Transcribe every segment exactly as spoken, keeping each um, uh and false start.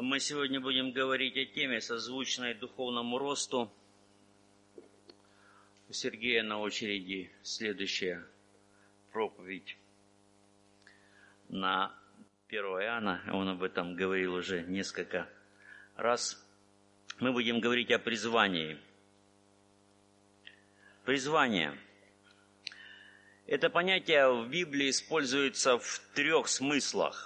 Мы сегодня будем говорить о теме, созвучной духовному росту. У Сергея на очереди следующая проповедь на первое Иоанна. Он об этом говорил уже несколько раз. Мы будем говорить о призвании. Призвание. Это понятие в Библии используется в трех смыслах.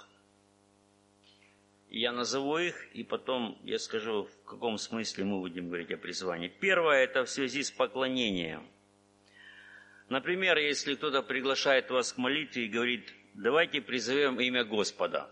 Я назову их, и потом я скажу, в каком смысле мы будем говорить о призвании. Первое – это в связи с поклонением. Например, если кто-то приглашает вас к молитве и говорит: давайте призовем имя Господа,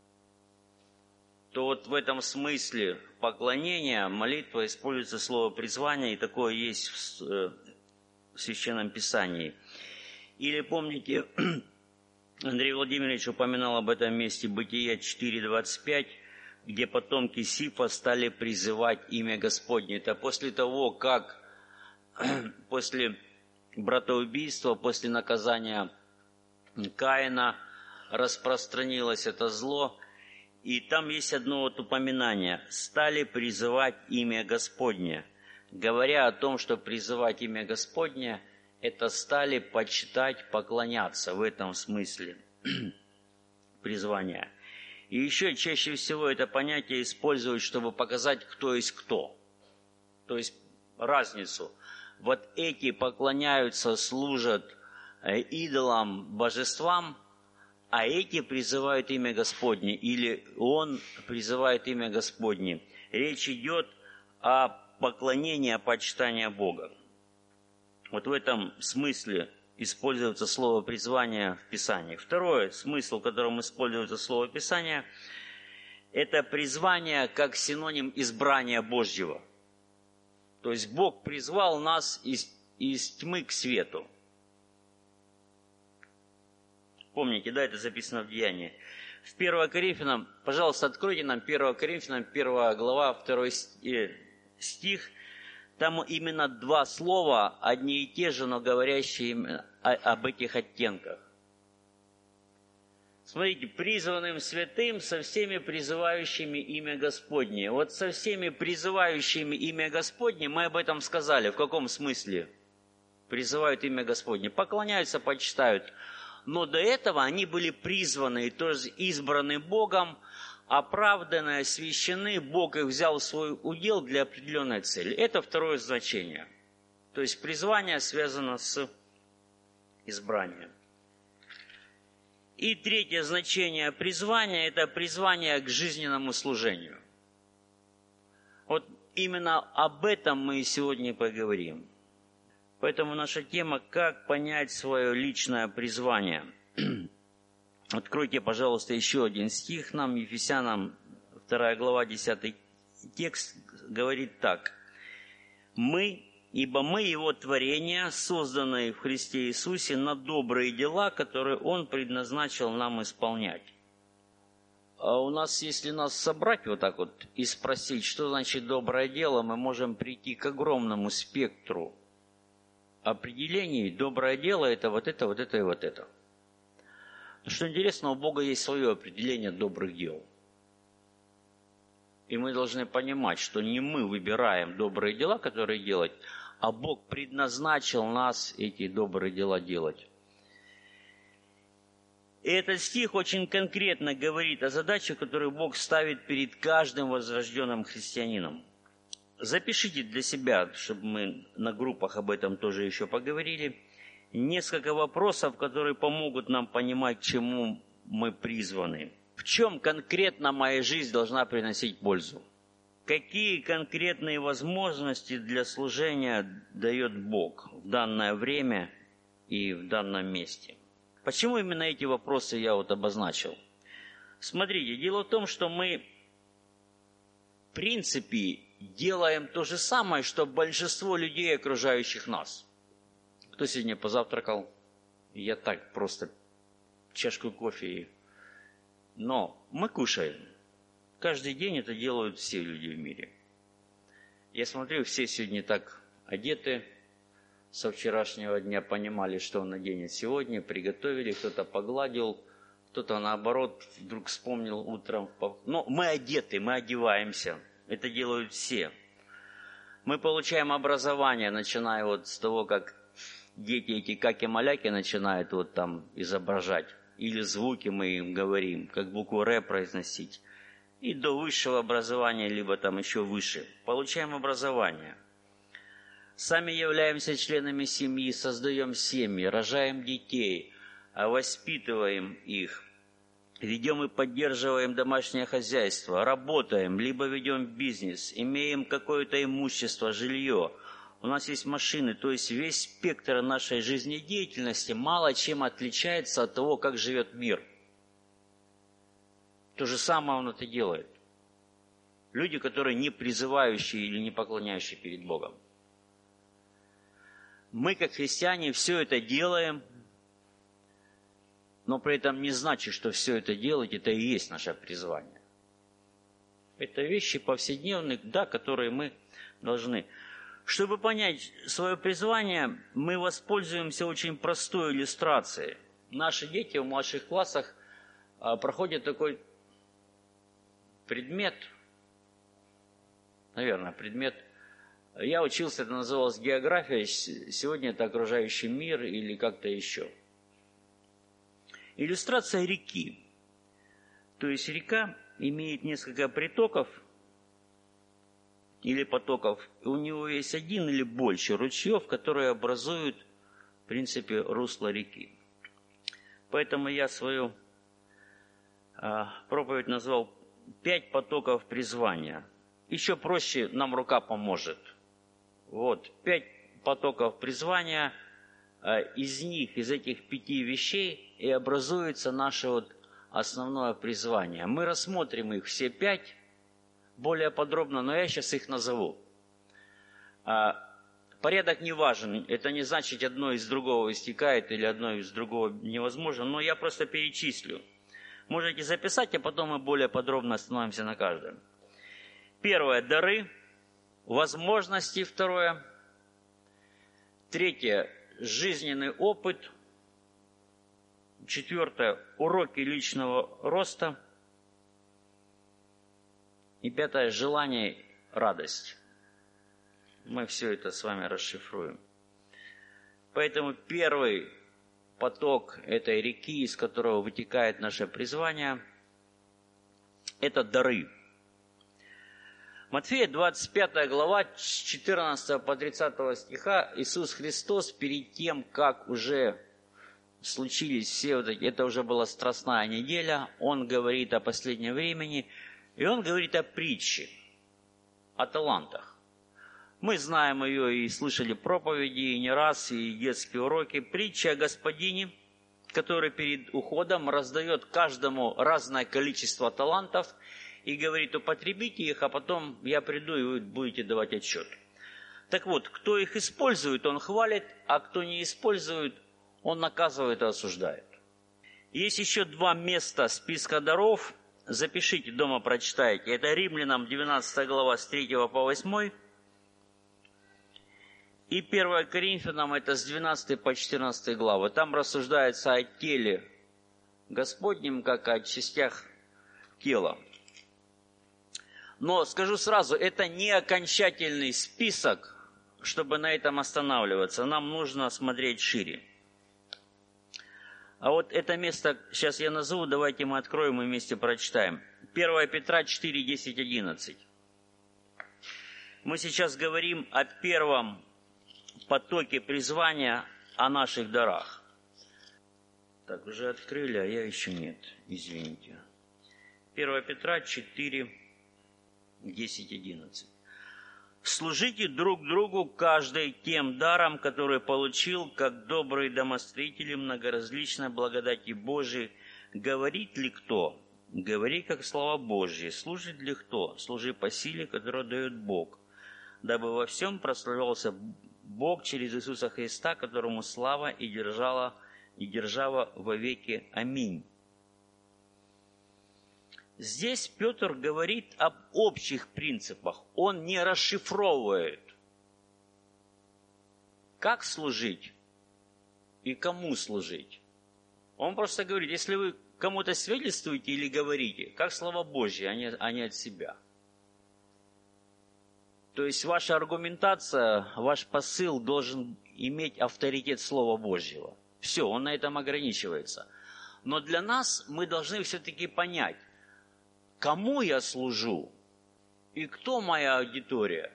то вот в этом смысле поклонения молитва используется слово призвание, и такое есть в Священном Писании. Или помните, Андрей Владимирович упоминал об этом месте Бытия четыре двадцать пять, где потомки Сифа стали призывать имя Господне. Это после того, как после братоубийства, после наказания Каина распространилось это зло. И там есть одно вот упоминание: стали призывать имя Господне. Говоря о том, что призывать имя Господне, это стали почитать, поклоняться в этом смысле призвания. И еще чаще всего это понятие используют, чтобы показать, кто есть кто. То есть разницу. Вот эти поклоняются, служат идолам, божествам, а эти призывают имя Господне, или он призывает имя Господне. Речь идет о поклонении, о почитании Бога. Вот в этом смысле используется слово «призвание» в Писании. Второй смысл, в котором используется слово «писание», это призвание как синоним избрания Божьего. То есть Бог призвал нас из, из тьмы к свету. Помните, да, это записано в Деянии. В первое Коринфянам, пожалуйста, откройте нам первое Коринфянам, первая глава, второй стих. Там именно два слова, одни и те же, но говорящие именно об этих оттенках. Смотрите, призванным святым со всеми призывающими имя Господне. Вот со всеми призывающими имя Господне мы об этом сказали. В каком смысле? Призывают имя Господне. Поклоняются, почитают. Но до этого они были призваны, то есть избраны Богом, оправданы, освящены, Бог их взял в свой удел для определенной цели. Это второе значение. То есть призвание связано с избранием. И третье значение призвания – это призвание к жизненному служению. Вот именно об этом мы сегодня поговорим. Поэтому наша тема – как понять свое личное призвание. Откройте, пожалуйста, еще один стих нам, Ефесянам, вторая глава, десятый текст, говорит так. «Мы, ибо мы Его творение, созданные в Христе Иисусе на добрые дела, которые Он предназначил нам исполнять». А у нас, если нас собрать вот так вот и спросить, что значит доброе дело, мы можем прийти к огромному спектру определений. Доброе дело – это вот это, вот это и вот это. Что интересно, у Бога есть свое определение добрых дел. И мы должны понимать, что не мы выбираем добрые дела, которые делать, а Бог предназначил нас эти добрые дела делать. И этот стих очень конкретно говорит о задаче, которую Бог ставит перед каждым возрожденным христианином. Запишите для себя, чтобы мы на группах об этом тоже еще поговорили, несколько вопросов, которые помогут нам понимать, к чему мы призваны. В чем конкретно моя жизнь должна приносить пользу? Какие конкретные возможности для служения дает Бог в данное время и в данном месте? Почему именно эти вопросы я вот обозначил? Смотрите, дело в том, что мы, в принципе, делаем то же самое, что большинство людей, окружающих нас. Кто сегодня позавтракал? Я так просто чашку кофе. Но мы кушаем. Каждый день это делают все люди в мире. Я смотрю, все сегодня так одеты. Со вчерашнего дня понимали, что он наденет сегодня. Приготовили, кто-то погладил, Кто-то, наоборот, вдруг вспомнил утром. Но мы одеты, мы одеваемся. Это делают все. Мы получаем образование, начиная вот с того, как дети эти каки-маляки начинают вот там изображать. Или звуки мы им говорим, как букву «Р» произносить. И до высшего образования, либо там еще выше. Получаем образование. Сами являемся членами семьи, создаем семьи, рожаем детей, воспитываем их. Ведем и поддерживаем домашнее хозяйство, работаем, либо ведем бизнес, имеем какое-то имущество, жилье. У нас есть машины, то есть весь спектр нашей жизнедеятельности мало чем отличается от того, как живет мир. То же самое он это делает. Люди, которые не призывающие или не поклоняющие перед Богом. Мы, как христиане, все это делаем, но при этом не значит, что все это делать, это и есть наше призвание. Это вещи повседневные, да, которые мы должны. Чтобы понять свое призвание, мы воспользуемся очень простой иллюстрацией. Наши дети в младших классах а, проходят такой предмет, наверное, предмет. Я учился, это называлось география, сегодня это окружающий мир или как-то еще. Иллюстрация реки. То есть река имеет несколько притоков или потоков. И у него есть один или больше ручьев, которые образуют, в принципе, русло реки. Поэтому я свою а, проповедь назвал «Пять потоков призвания». Еще проще, нам рука поможет. Вот, пять потоков призвания. Из них, из этих пяти вещей и образуется наше вот основное призвание. Мы рассмотрим их все пять более подробно, но я сейчас их назову. Порядок не важен, это не значит, одно из другого истекает или одно из другого невозможно, но я просто перечислю. Можете записать, а потом мы более подробно остановимся на каждом. Первое – дары, возможности, второе. Третье – жизненный опыт. Четвертое – уроки личного роста. И пятое – желание, радость. Мы все это с вами расшифруем. Поэтому первый поток этой реки, из которого вытекает наше призвание, это дары. Матфея двадцать пятая глава, с четырнадцатого по тридцатого стиха, Иисус Христос перед тем, как уже случились все вот эти, это уже была страстная неделя, Он говорит о последнем времени, и Он говорит о притче, о талантах. Мы знаем ее и слышали проповеди, и не раз, и детские уроки. Притча о господине, который перед уходом раздает каждому разное количество талантов, и говорит, употребите их, а потом я приду, и вы будете давать отчет. Так вот, кто их использует, он хвалит, а кто не использует, он наказывает и осуждает. Есть еще два места списка даров. Запишите, дома прочитайте. Это Римлянам двенадцатая глава с третьего по восьмой. И первое Коринфянам, это с двенадцатой по четырнадцатой главы. Там рассуждается о теле Господнем, как о частях тела. Но скажу сразу, это не окончательный список, чтобы на этом останавливаться. Нам нужно смотреть шире. А вот это место, сейчас я назову, давайте мы откроем и вместе прочитаем. первое Петра четыре, десять, одиннадцать. Мы сейчас говорим о первом потоке призвания, о наших дарах. Так, уже открыли, а я еще нет, извините. первое Петра четыре, десять, одиннадцать. «Служите друг другу каждый тем даром, который получил, как добрые домостроители многоразличной благодати Божией. Говорит ли кто? Говори, как слова Божьи. Служит ли кто? Служи по силе, которую дает Бог. Дабы во всем прославлялся Бог через Иисуса Христа, которому слава и держава, и держава вовеки. Аминь». Здесь Петр говорит об общих принципах. Он не расшифровывает, как служить и кому служить. Он просто говорит, если вы кому-то свидетельствуете или говорите, как Слово Божье, а не, а не от себя. То есть ваша аргументация, ваш посыл должен иметь авторитет Слова Божьего. Все, он на этом ограничивается. Но для нас мы должны все-таки понять, кому я служу и кто моя аудитория.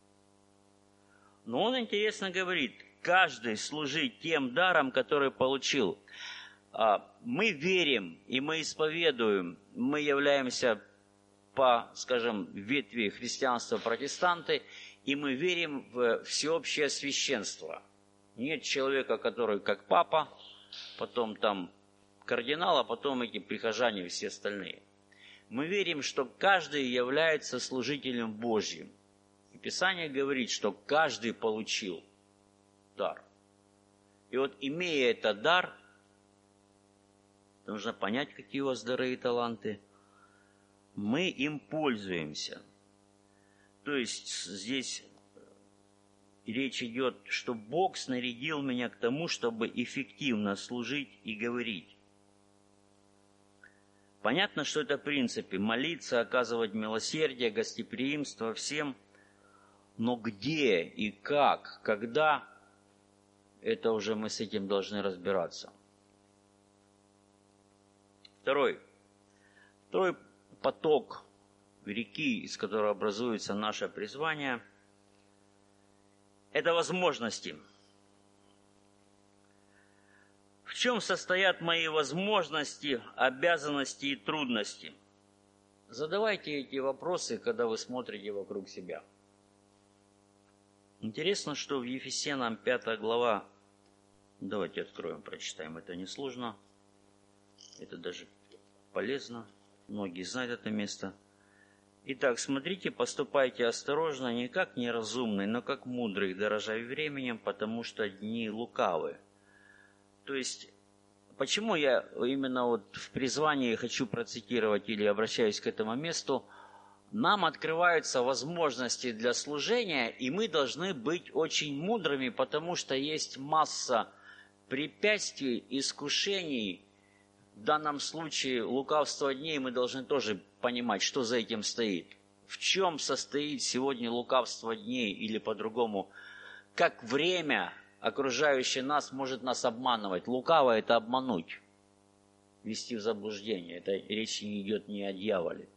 Но он интересно говорит, каждый служит тем даром, который получил. Мы верим и мы исповедуем, мы являемся по, скажем, ветви христианства протестанты, и мы верим в всеобщее священство. Нет человека, который как папа, потом там кардинал, а потом эти прихожане и все остальные. Мы верим, что каждый является служителем Божьим. И Писание говорит, что каждый получил дар. И вот, имея этот дар, нужно понять, какие у вас дары и таланты, мы им пользуемся. То есть здесь речь идет, что Бог снарядил меня к тому, чтобы эффективно служить и говорить. Понятно, что это принципы: молиться, оказывать милосердие, гостеприимство всем. Но где и как, когда, это уже мы с этим должны разбираться. Второй. Второй поток реки, из которой образуется наше призвание, это возможности. В чем состоят мои возможности, обязанности и трудности? Задавайте эти вопросы, когда вы смотрите вокруг себя. Интересно, что в Ефесянам пятая глава, давайте откроем, прочитаем, это несложно, это даже полезно, многие знают это место. Итак, смотрите, поступайте осторожно, не как неразумные, но как мудрые, дорожа временем, потому что дни лукавы. То есть, почему я именно вот в призвании хочу процитировать или обращаюсь к этому месту? Нам открываются возможности для служения, и мы должны быть очень мудрыми, потому что есть масса препятствий, искушений. В данном случае лукавство дней, мы должны тоже понимать, что за этим стоит. В чем состоит сегодня лукавство дней, или по-другому, как время, окружающее нас, может нас обманывать. Лукаво – это обмануть, ввести в заблуждение. Это речь не идет не о дьяволе.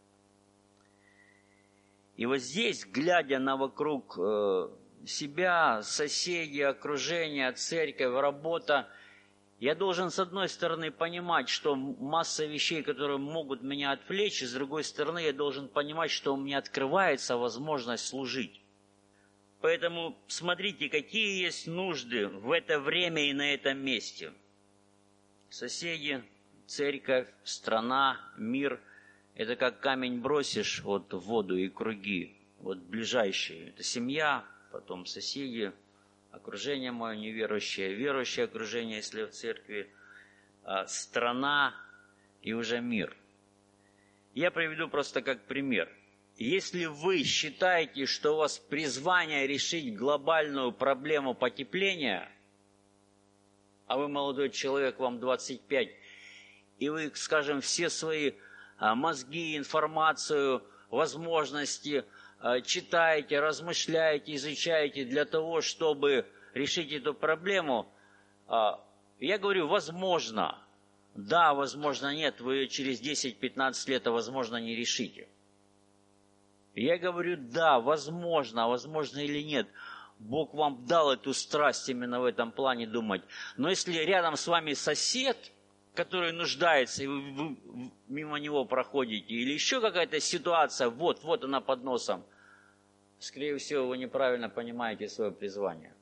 И вот здесь, глядя на вокруг э, себя, соседей, окружение, церковь, работа, я должен, с одной стороны, понимать, что масса вещей, которые могут меня отвлечь, и с другой стороны, я должен понимать, что у меня открывается возможность служить. Поэтому смотрите, какие есть нужды в это время и на этом месте. Соседи, церковь, страна, мир – это как камень бросишь вот, в воду и круги. Вот ближайшие – это семья, потом соседи, окружение мое неверующее, верующее окружение, если в церкви, страна и уже мир. Я приведу просто как пример. Если вы считаете, что у вас призвание решить глобальную проблему потепления, а вы молодой человек, вам двадцать пять, и вы, скажем, все свои мозги, информацию, возможности читаете, размышляете, изучаете для того, чтобы решить эту проблему, я говорю, возможно. Да, возможно, нет, вы через десять-пятнадцать лет, а возможно, не решите. Я говорю, да, возможно, а возможно или нет. Бог вам дал эту страсть именно в этом плане думать. Но если рядом с вами сосед, который нуждается, и вы, вы мимо него проходите, или еще какая-то ситуация, вот, вот она под носом, скорее всего, вы неправильно понимаете свое призвание.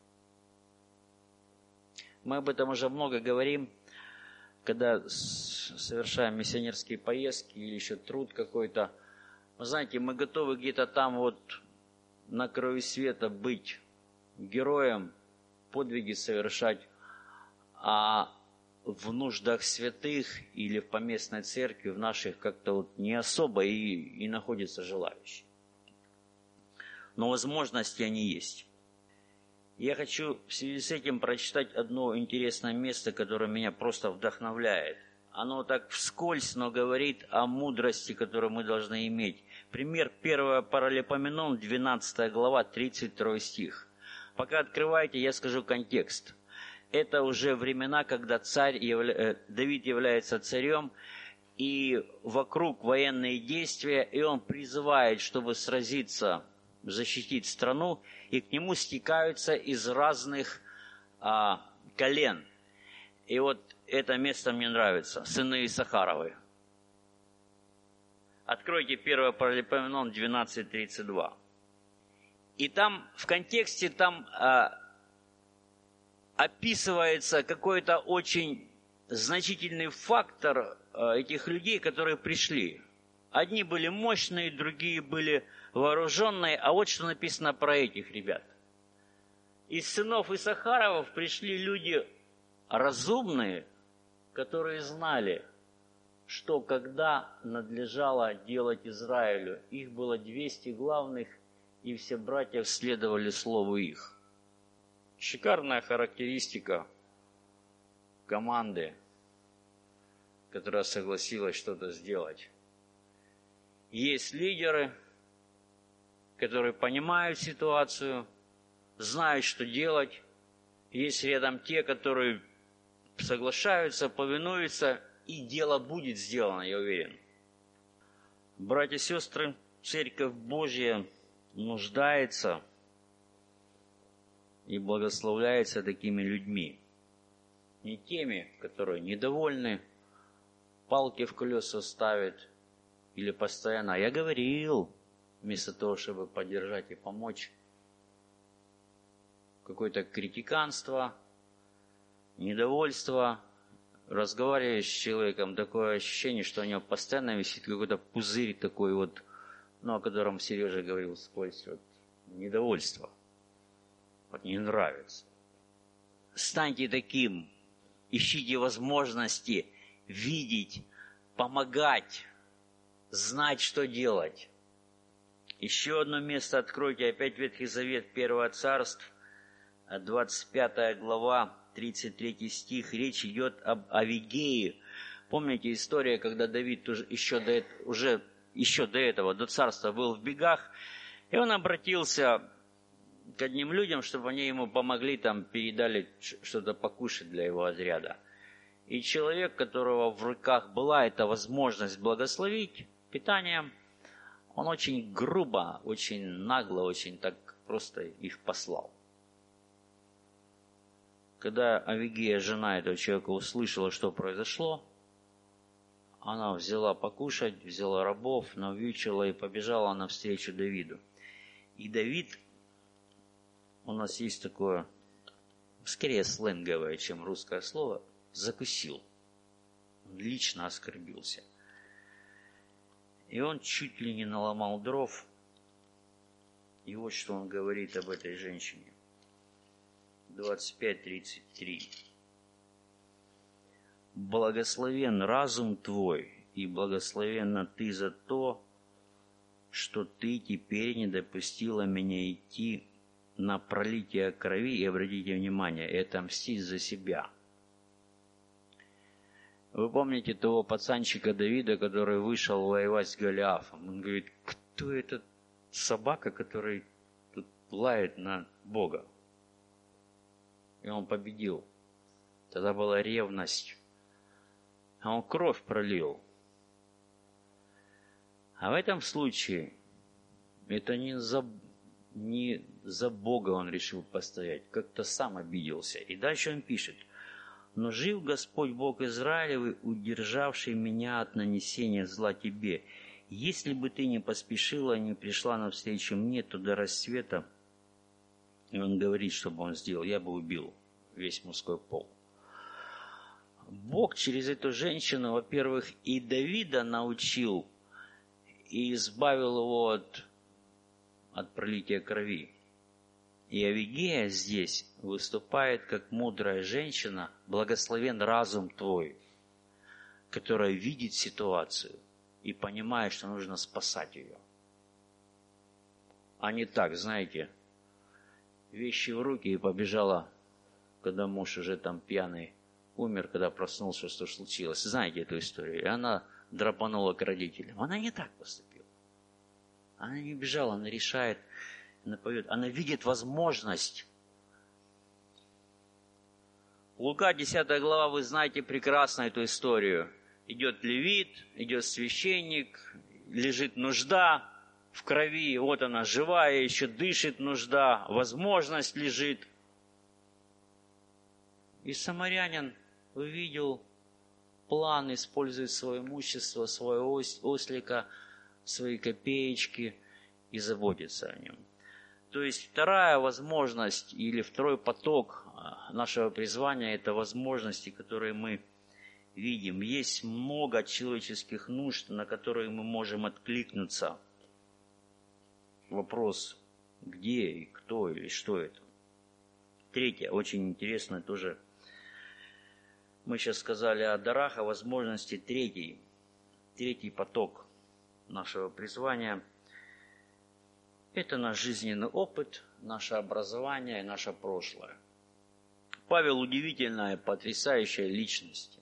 Мы об этом уже много говорим, когда совершаем миссионерские поездки или еще труд какой-то. Вы знаете, мы готовы где-то там вот на краю света быть героем, подвиги совершать, а в нуждах святых или в поместной церкви, в наших как-то вот не особо и, и находятся желающие. Но возможности они есть. Я хочу в связи с этим прочитать одно интересное место, которое меня просто вдохновляет. оно так вскользь, но говорит о мудрости, которую мы должны иметь. Пример первого Паралипоменон, двенадцатая глава, тридцать второй стих. Пока открываете, я скажу контекст. Это уже времена, когда царь явля... Давид является царем, и вокруг военные действия, и он призывает, чтобы сразиться, защитить страну, и к нему стекаются из разных а, колен. И вот это место мне нравится. Сыны Исахаровы. Откройте первое Паралипоменон двенадцать тридцать два. И там в контексте там а, описывается какой-то очень значительный фактор а, этих людей, которые пришли. Одни были мощные, другие были вооруженные. А вот что написано про этих ребят. Из сынов Исахаровых пришли люди разумные, которые знали, что когда надлежало делать Израилю. Их было двести главных, и все братья следовали слову их. Шикарная характеристика команды, которая согласилась что-то сделать. Есть лидеры, которые понимают ситуацию, знают, что делать. Есть рядом те, которые соглашаются, повинуются, и дело будет сделано, я уверен. Братья и сестры, Церковь Божья нуждается и благословляется такими людьми. Не теми, которые недовольны, палки в колеса ставят или постоянно «я говорил», вместо того, чтобы поддержать и помочь. Какое-то критиканство, недовольство. Разговариваешь с человеком, такое ощущение, что у него постоянно висит какой-то пузырь такой вот, ну, о котором Сережа говорил вскользь, вот, недовольство. Вот не нравится. Станьте таким, ищите возможности видеть, помогать, знать, что делать. Еще одно место откройте, опять Ветхий Завет, Первое Царств, двадцать пятая глава, тридцать третий стих. Речь идет об Авигее. Помните история, когда Давид еще до, уже, еще до этого, до царства, был в бегах, и он обратился к одним людям, чтобы они ему помогли, там, передали что-то покушать для его отряда. И человек, которого в руках была эта возможность благословить питанием, он очень грубо, очень нагло, очень так просто их послал. Когда Авигея, жена этого человека, услышала, что произошло, она взяла покушать, взяла рабов, навьючила и побежала навстречу Давиду. И Давид, у нас есть такое, скорее сленговое, чем русское слово, закусил. Он лично оскорбился. И он чуть ли не наломал дров. И вот что он говорит об этой женщине. двадцать пять тридцать три. «Благословен разум твой, и благословенна ты за то, что ты теперь не допустила меня идти на пролитие крови, и обратите внимание, и отомстить за себя». Вы помните того пацанчика Давида, который вышел воевать с Голиафом? Он говорит, кто этот собака, который тут лает на Бога? И он победил. Тогда была ревность. А он кровь пролил. А в этом случае это не за, не за Бога он решил постоять. Как-то сам обиделся. И дальше он пишет. «Но жив Господь Бог Израилевый, удержавший меня от нанесения зла тебе. Если бы ты не поспешила, не пришла навстречу мне, то до рассвета...» И он говорит, чтобы он сделал, я бы убил весь мужской пол. Бог через эту женщину, во-первых, и Давида научил, и избавил его от, от пролития крови. И Авигея здесь выступает как мудрая женщина, благословен разум твой, которая видит ситуацию и понимает, что нужно спасать ее. А не так, знаете, вещи в руки и побежала, когда муж уже там пьяный умер, когда проснулся, что случилось. Знаете эту историю? И она драпанула к родителям. Она не так поступила. Она не бежала, она решает, она поет. Она видит возможность. Лука, десятая глава, вы знаете прекрасно эту историю. Идет левит, идет священник, лежит нужда в крови, вот она живая, еще дышит нужда, возможность лежит. И самарянин увидел план использовать свое имущество, свое ослика, свои копеечки и заботиться о нем. То есть вторая возможность или второй поток нашего призвания – это возможности, которые мы видим. Есть много человеческих нужд, на которые мы можем откликнуться. Вопрос, где и кто или что это. Третье, очень интересно тоже. Мы сейчас сказали о дарах, о возможности. Третий, третий поток нашего призвания – это наш жизненный опыт, наше образование и наше прошлое. Павел удивительная, потрясающая личность.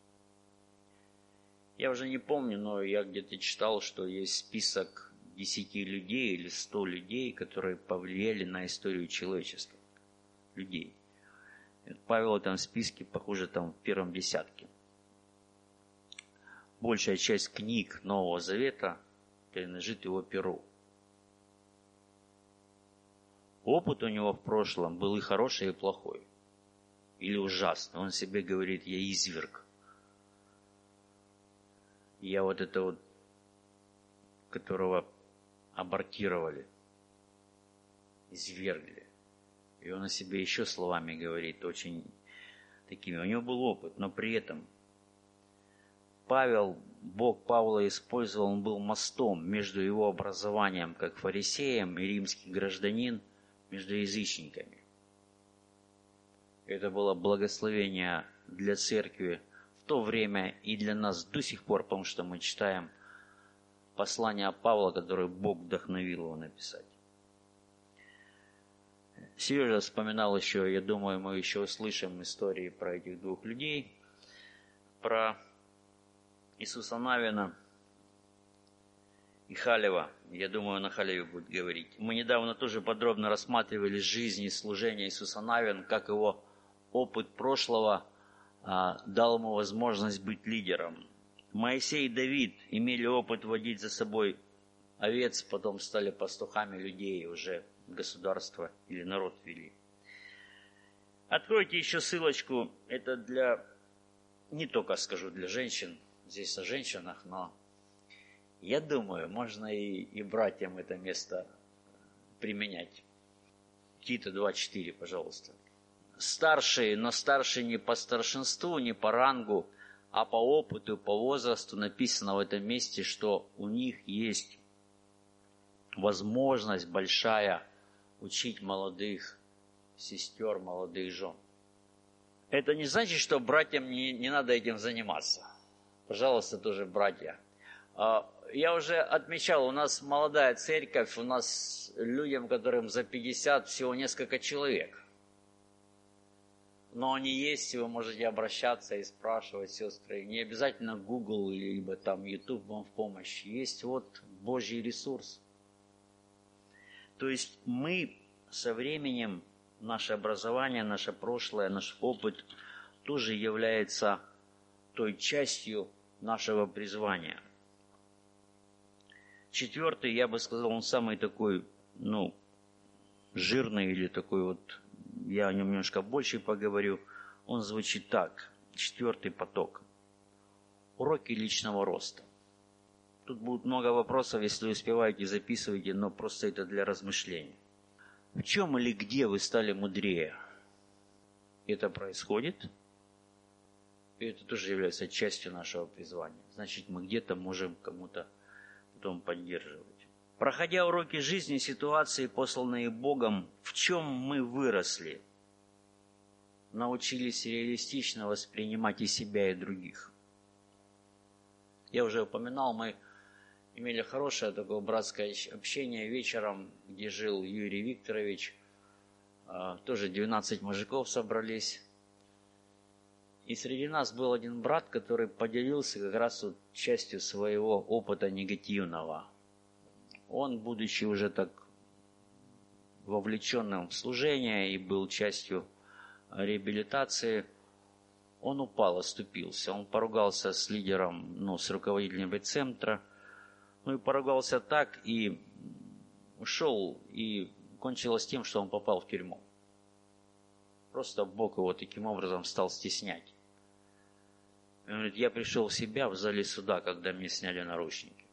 Я уже не помню, но я где-то читал, что есть список десяти людей или сто людей, которые повлияли на историю человечества. Людей. Павел в этом списке, похоже, там в первом десятке. Большая часть книг Нового Завета принадлежит его перу. Опыт у него в прошлом был и хороший, и плохой. Или ужасный. Он себе говорит: я изверг. Я вот это вот, которого абортировали, извергли. И он о себе еще словами говорит, очень такими. У него был опыт, но при этом Павел, Бог Павла использовал, он был мостом между его образованием как фарисеем и римский гражданин, между язычниками. Это было благословение для церкви в то время и для нас до сих пор, потому что мы читаем послание Павла, которое Бог вдохновил его написать. Сережа вспоминал еще, я думаю, мы еще услышим истории про этих двух людей, про Иисуса Навина и Халева. Я думаю, на Халеве будет говорить. Мы недавно тоже подробно рассматривали жизнь и служение Иисуса Навина, как его опыт прошлого а, дал ему возможность быть лидером. Моисей и Давид имели опыт водить за собой овец, потом стали пастухами людей, уже государство или народ вели. Откройте еще ссылочку, это для, не только скажу для женщин, здесь о женщинах, но я думаю, можно и, и братьям это место применять. Тита два четыре, пожалуйста. Старшие, но старшие не по старшинству, не по рангу, а по опыту, по возрасту написано в этом месте, что у них есть возможность большая учить молодых сестер, молодых жен. Это не значит, что братьям не, не надо этим заниматься. Пожалуйста, тоже братья. Я уже отмечал, у нас молодая церковь, у нас людям, которым за пятьдесят, всего несколько человек. Но они есть, и вы можете обращаться и спрашивать, сестры. Не обязательно Google, либо там YouTube вам в помощь. Есть вот Божий ресурс. То есть мы со временем, наше образование, наше прошлое, наш опыт тоже является той частью нашего призвания. Четвертый, я бы сказал, он самый такой, ну, жирный или такой вот, я о нем немножко больше поговорю. Он звучит так. Четвертый поток. Уроки личного роста. Тут будет много вопросов, если успеваете, записывайте, но просто это для размышления. В чем или где вы стали мудрее? Это происходит. И это тоже является частью нашего призвания. Значит, мы где-то можем кому-то потом поддерживать. Проходя уроки жизни, ситуации, посланные Богом, в чем мы выросли? Научились реалистично воспринимать и себя, и других. Я уже упоминал, мы имели хорошее такое братское общение вечером, где жил Юрий Викторович. Тоже двенадцать мужиков собрались. И среди нас был один брат, который поделился как раз вот частью своего опыта негативного. Он, будучи уже так вовлеченным в служение и был частью реабилитации, он упал, оступился. Он поругался с лидером, ну, с руководителем центра. Ну и поругался так, и ушел, и кончилось тем, что он попал в тюрьму. Просто Бог его таким образом стал стеснять. Он говорит, я пришел в себя в зале суда, когда мне сняли наручники.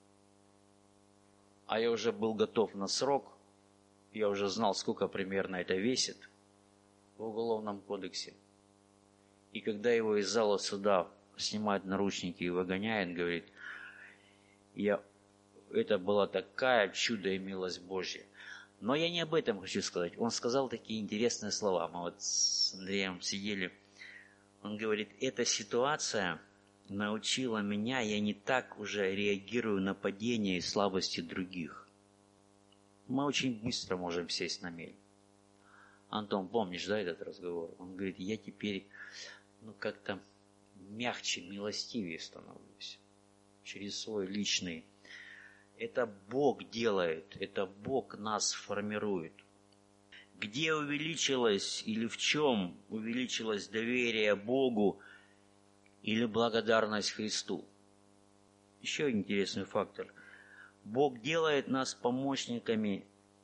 А я уже был готов на срок, я уже знал, сколько примерно это весит в Уголовном кодексе. И когда его из зала суда снимают наручники и выгоняют, говорит, я... это была такая чудо и милость Божья. Но я не об этом хочу сказать. Он сказал такие интересные слова. Мы вот с Андреем сидели. Он говорит, эта ситуация научила меня, я не так уже реагирую на падение и слабости других. Мы очень быстро можем сесть на мель. Антон, помнишь, да, этот разговор? Он говорит, я теперь, ну, как-то мягче, милостивее становлюсь. Через свой личный. Это Бог делает, это Бог нас формирует. Где увеличилось или в чем увеличилось доверие Богу или благодарность Христу? Еще один интересный фактор. Бог делает нас помощниками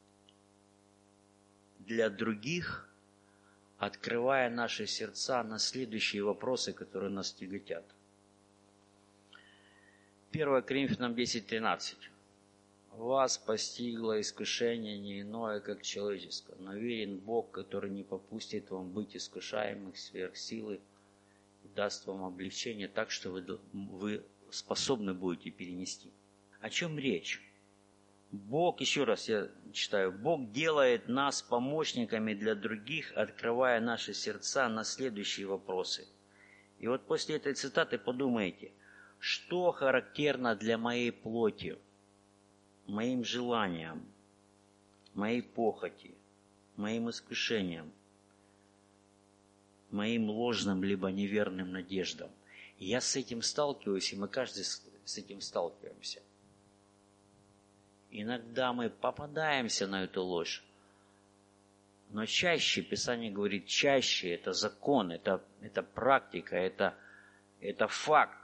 для других, открывая наши сердца на следующие вопросы, которые нас тяготят. первое Коринфянам десять тринадцать. Вас постигло искушение не иное, как человеческое, но верен Бог, который не попустит вам быть искушаемых сверх силы и даст вам облегчение так, что вы, вы способны будете перенести. О чем речь? Бог, еще раз я читаю, Бог делает нас помощниками для других, открывая наши сердца на следующие вопросы. И вот после этой цитаты подумайте, что характерно для моей плоти, моим желаниям, моей похоти, моим искушениям, моим ложным либо неверным надеждам. И я с этим сталкиваюсь, и мы каждый с этим сталкиваемся. Иногда мы попадаемся на эту ложь, но чаще, Писание говорит, чаще это закон, это, это практика, это, это факт.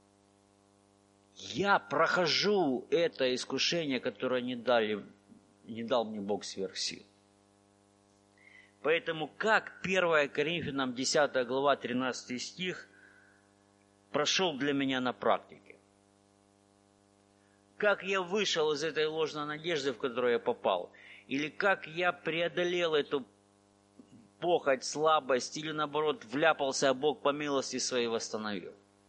Я прохожу это искушение, которое не, дали, не дал мне Бог сверх сил. Поэтому как первое Коринфянам десятая глава тринадцатый стих прошел для меня на практике? Как я вышел из этой ложной надежды, в которую я попал? Или как я преодолел эту похоть, слабость, или наоборот вляпался, а Бог по милости своей восстановил?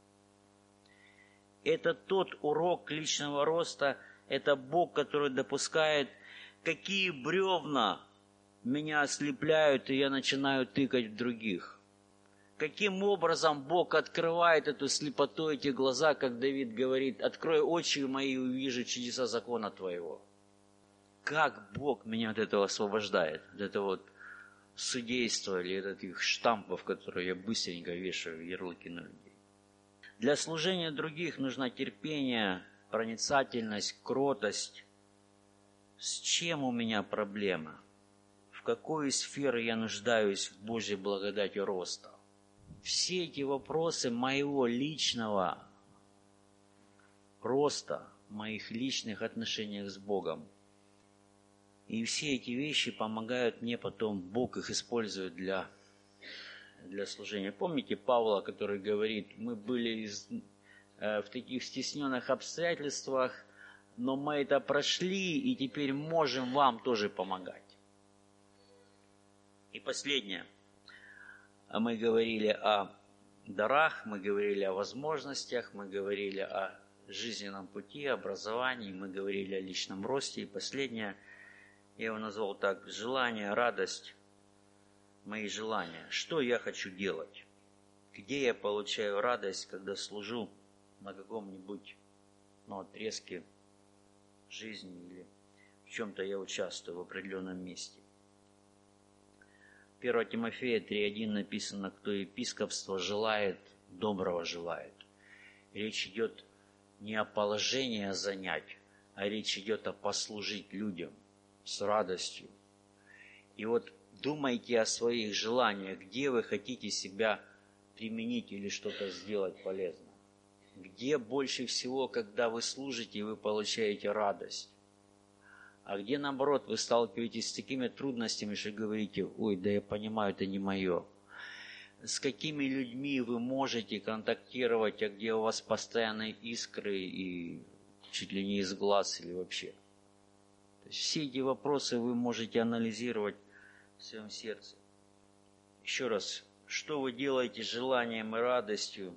Это тот урок личного роста, это Бог, который допускает, какие бревна меня ослепляют, и я начинаю тыкать в других. Каким образом Бог открывает эту слепоту, эти глаза, как Давид говорит, «Открой очи мои и увижу чудеса закона Твоего». Как Бог меня от этого освобождает, от этого вот судейства или от этих штампов, которые я быстренько вешаю в ярлыки на людей. Для служения других нужно терпение, проницательность, кротость. С чем у меня проблема? В какой сфере я нуждаюсь в Божьей благодати роста? Все эти вопросы моего личного роста, моих личных отношениях с Богом. И все эти вещи помогают мне потом, Бог их использует для для служения. Помните Павла, который говорит, мы были из, э, в таких стесненных обстоятельствах, но мы это прошли, и теперь можем вам тоже помогать. И последнее. Мы говорили о дарах, мы говорили о возможностях, мы говорили о жизненном пути, образовании, мы говорили о личном росте. И последнее, я его назвал так, желание, радость, мои желания. Что я хочу делать? Где я получаю радость, когда служу на каком-нибудь ну, отрезке жизни или в чем-то я участвую в определенном месте? первое Тимофея три один написано: кто епископство желает, доброго желает. Речь идет не о положении занять, а речь идет о послужить людям с радостью. И вот думайте о своих желаниях, где вы хотите себя применить или что-то сделать полезно. Где больше всего, когда вы служите, вы получаете радость. А где, наоборот, вы сталкиваетесь с такими трудностями, что говорите: ой, да я понимаю, это не мое. С какими людьми вы можете контактировать, а где у вас постоянные искры и чуть ли не из глаз или вообще. То есть все эти вопросы вы можете анализировать в своем сердце. Еще раз, что вы делаете желанием и радостью,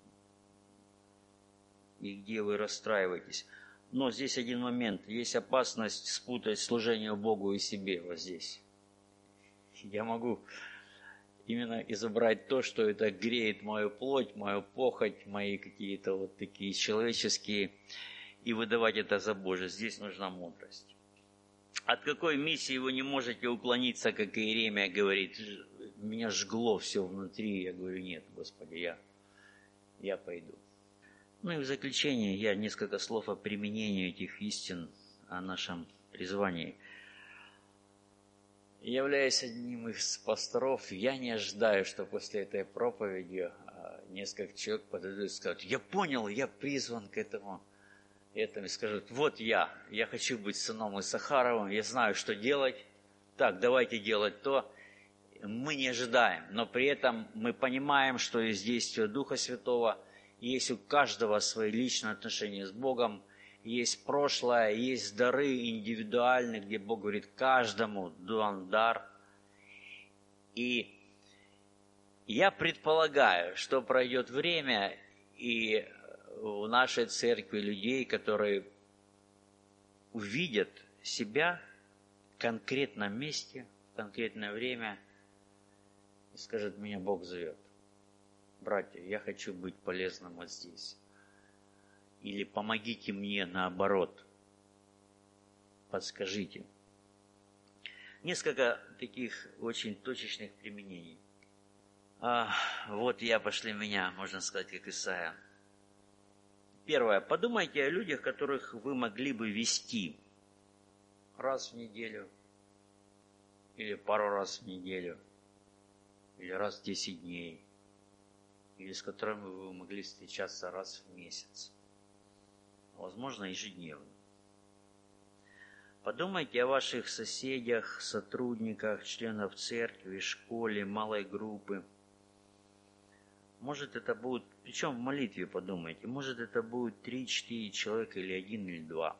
и где вы расстраиваетесь. Но здесь один момент. Есть опасность спутать служение Богу и себе вот здесь. Я могу именно изобрать то, что это греет мою плоть, мою похоть, мои какие-то вот такие человеческие, и выдавать это за Божие. Здесь нужна мудрость. От какой миссии вы не можете уклониться, как Иеремия говорит: меня жгло все внутри. Я говорю: нет, Господи, я, я пойду. Ну и в заключение я несколько слов о применении этих истин, о нашем призвании. Являясь одним из пасторов, я не ожидаю, что после этой проповеди несколько человек подойдут и скажут: я понял, я призван к этому, этому, и скажут: вот я, я хочу быть сыном Исахаровым, я знаю, что делать, так, давайте делать то. Мы не ожидаем, но при этом мы понимаем, что есть действие Духа Святого, есть у каждого свои личные отношения с Богом, есть прошлое, есть дары индивидуальные, где Бог говорит: каждому дан дар. И я предполагаю, что пройдет время, и в нашей церкви людей, которые увидят себя в конкретном месте, в конкретное время, и скажут: меня Бог зовет. Братья, я хочу быть полезным вот здесь. Или помогите мне наоборот. Подскажите. Несколько таких очень точечных применений. А, вот я, пошли меня, можно сказать, как Исайя. Первое. Подумайте о людях, которых вы могли бы вести раз в неделю, или пару раз в неделю, или раз в десять дней, или с которыми вы могли встречаться раз в месяц. Возможно, ежедневно. Подумайте о ваших соседях, сотрудниках, членах церкви, школе, малой группы. Может, это будет, причем в молитве подумайте, может, это будет три-четыре человека, или один, или два.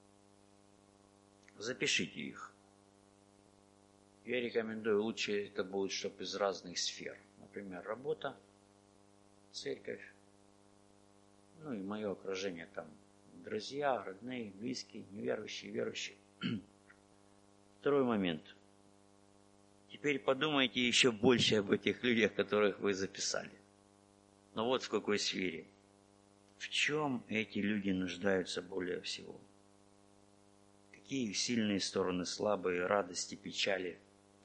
Запишите их. Я рекомендую, лучше это будет, чтобы из разных сфер. Например, работа, церковь, ну и мое окружение там. Друзья, родные, близкие, неверующие, верующие. Второй момент. Теперь подумайте еще больше об этих людях, которых вы записали. Но вот в какой сфере. В чем эти люди нуждаются более всего? Какие их сильные стороны, слабые, радости, печали?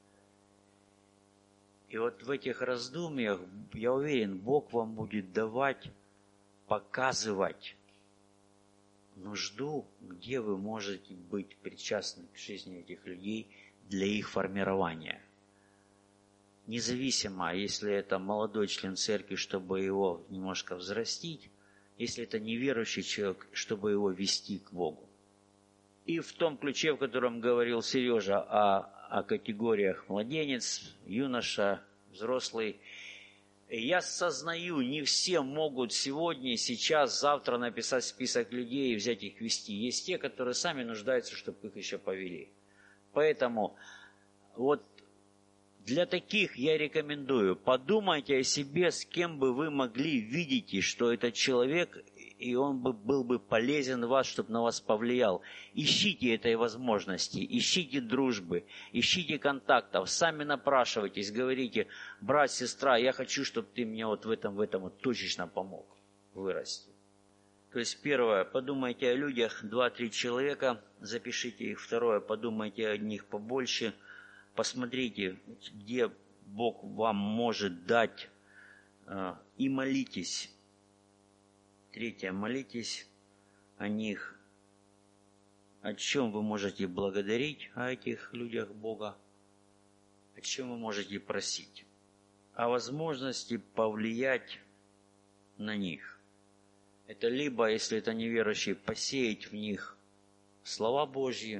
И вот в этих раздумьях, я уверен, Бог вам будет давать, показывать нужду, где вы можете быть причастны к жизни этих людей для их формирования. Независимо, если это молодой член церкви, чтобы его немножко взрастить, если это неверующий человек, чтобы его вести к Богу. И в том ключе, в котором говорил Сережа о, о категориях младенец, юноша, взрослый, я сознаю, не все могут сегодня, сейчас, завтра написать список людей и взять их вести. Есть те, которые сами нуждаются, чтобы их еще повели. Поэтому вот для таких я рекомендую, подумайте о себе, с кем бы вы могли, видите, что этот человек, и он бы, был бы полезен в вас, чтобы на вас повлиял. Ищите этой возможности, ищите дружбы, ищите контактов, сами напрашивайтесь, говорите: брат, сестра, я хочу, чтобы ты мне вот в этом, в этом вот точечно помог вырасти. То есть первое, подумайте о людях, два-три человека, запишите их. Второе, подумайте о них побольше, посмотрите, где Бог вам может дать, и молитесь. Третье, молитесь о них. О чем вы можете благодарить о этих людях Бога? О чем вы можете просить? О возможности повлиять на них. Это либо, если это неверующие, посеять в них слова Божьи,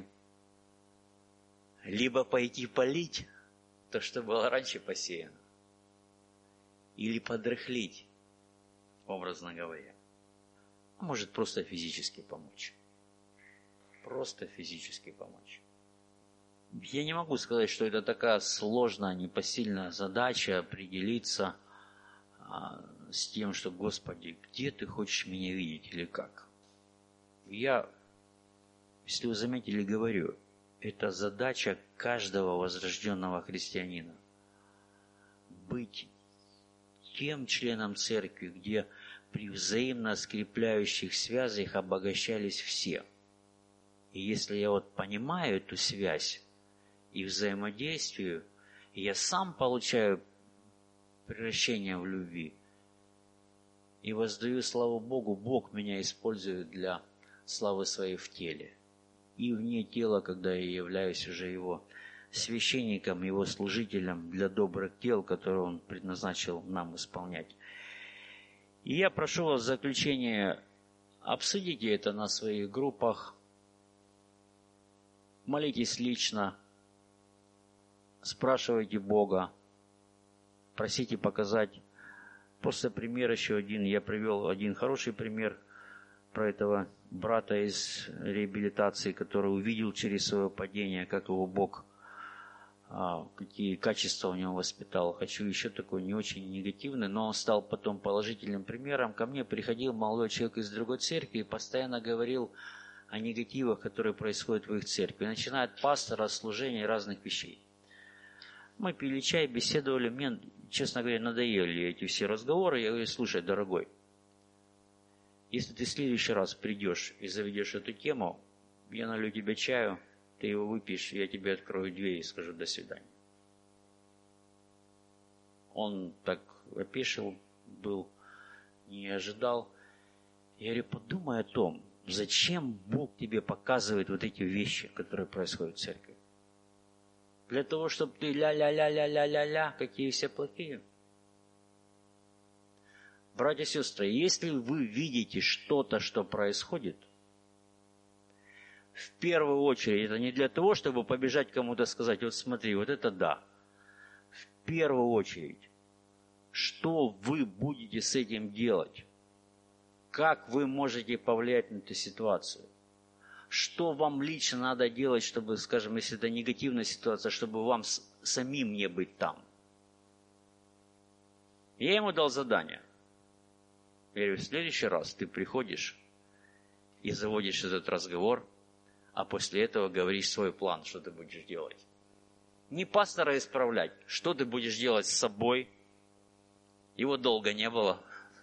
либо пойти полить то, что было раньше посеяно, или подрыхлить, образно говоря. А может просто физически помочь. Просто физически помочь. Я не могу сказать, что это такая сложная, непосильная задача определиться а, с тем, что, Господи, где Ты хочешь меня видеть или как. Я, если вы заметили, говорю, это задача каждого возрожденного христианина. Быть тем членом церкви, где при взаимно скрепляющих связях обогащались все. И если я вот понимаю эту связь и взаимодействию, и я сам получаю превращение в любви, и воздаю славу Богу, Бог меня использует для славы своей в теле. И вне тела, когда я являюсь уже Его священником, Его служителем для добрых дел, которые Он предназначил нам исполнять. И я прошу вас в заключение, обсудите это на своих группах, молитесь лично, спрашивайте Бога, просите показать. Просто пример еще один. Я привел один хороший пример про этого брата из реабилитации, который увидел через свое падение, как его Бог, какие качества у него воспитал. Хочу еще такой не очень негативный, но он стал потом положительным примером. Ко мне приходил молодой человек из другой церкви и постоянно говорил о негативах, которые происходят в их церкви. Начиная от пастора, служения и разных вещей. Мы пили чай, беседовали. Мне, честно говоря, надоели эти все разговоры. Я говорю, слушай, дорогой, если ты в следующий раз придешь и заведешь эту тему, я налью тебе чаю, ты его выпьешь, я тебе открою дверь и скажу до свидания. Он так опешил, был, не ожидал. Я говорю, подумай о том, зачем Бог тебе показывает вот эти вещи, которые происходят в церкви. Для того, чтобы ты ля-ля-ля-ля-ля-ля-ля, какие все плохие. Братья и сестры, если вы видите что-то, что происходит, в первую очередь, это не для того, чтобы побежать кому-то сказать, вот смотри, вот это да. В первую очередь, что вы будете с этим делать? Как вы можете повлиять на эту ситуацию? Что вам лично надо делать, чтобы, скажем, если это негативная ситуация, чтобы вам с- самим не быть там? Я ему дал задание. Я говорю, в следующий раз ты приходишь и заводишь этот разговор, а после этого говоришь свой план, что ты будешь делать. Не пастора исправлять, что ты будешь делать с собой. Его долго не было.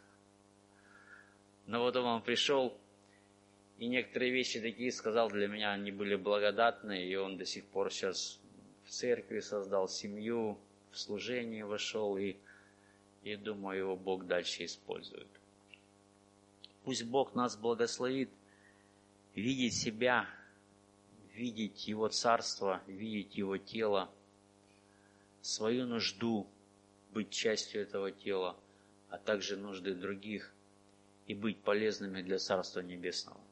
Но вот он пришел, и некоторые вещи такие сказал, для меня они были благодатные, и он до сих пор сейчас в церкви создал семью, в служение вошел, и, и думаю, его Бог дальше использует. Пусть Бог нас благословит видеть себя, видеть Его Царство, видеть Его тело, свою нужду быть частью этого тела, а также нужды других, и быть полезными для Царства Небесного.